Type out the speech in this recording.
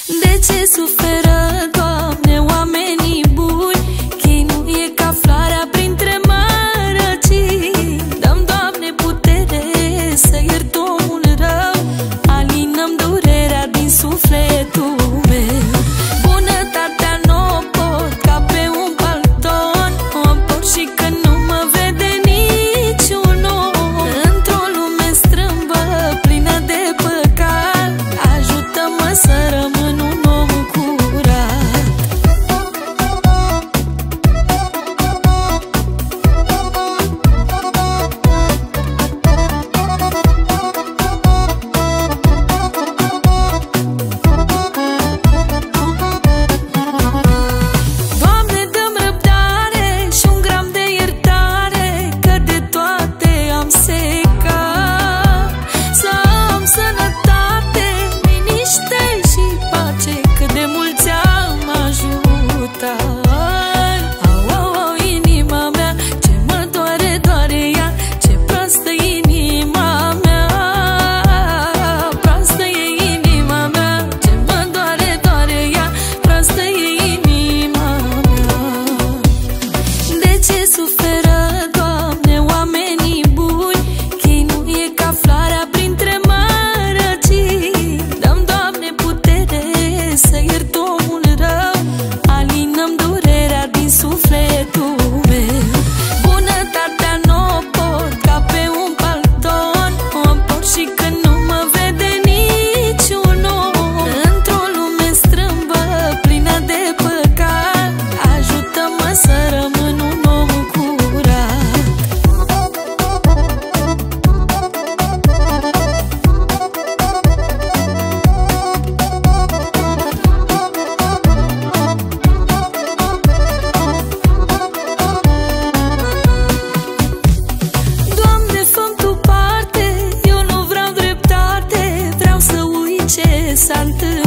De ce suferă, Doamne, oamenii buni? Chinuie ca floarea printre mărăcini. Dăm, Doamne, putere să iert omul rău, alinăm durerea din sufletul meu. Bunătatea n-o pot ca pe un palton, o împort și că nu mă vede niciun om. Într-o lume strâmbă, plină de păcat, ajută-mă să rămân un om curat. Doamne, dă-mi răbdare și un gram de iertare, că de toate am secat. Să am sănătate, liniște și pace, că de mulți am ajutat. Au, au, au, inima mea, ce mă doare, doare ea, ce proastă inima mea. Proastă e inima mea, ce mă doare, doare ea, proastă e inima mea. De ce suferă, Doamne, oamenii buni? Chinuie ca floarea printre mărăcini. Dăm, Doamne, putere să iert omul rău, alinăm durerea din sufletul meu. Bunătatea n-o pot ca pe un palton, o împort și că nu mă vede niciun om. Într-o lume strâmbă, plină de păcat, ajută-mă să rămân un om curat. Doamne, fă-mi Tu parte, eu nu vreau dreptate, vreau să uit ce s-a întâmplat.